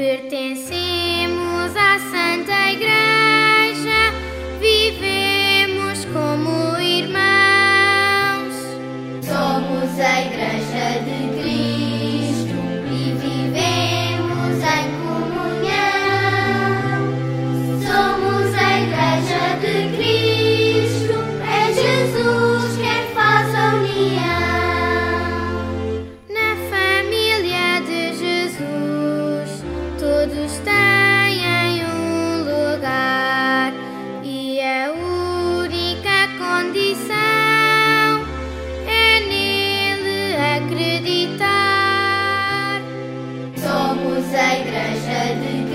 Pertencemos à Santa Igreja, vivemos como irmãos. Somos a Igreja de Cristo e vivemos em comunhão. Somos a Igreja de Cristo, é Jesus quem faz a união. Na família de Jesus, todos têm um lugar e a única condição é nele acreditar. Somos a Igreja de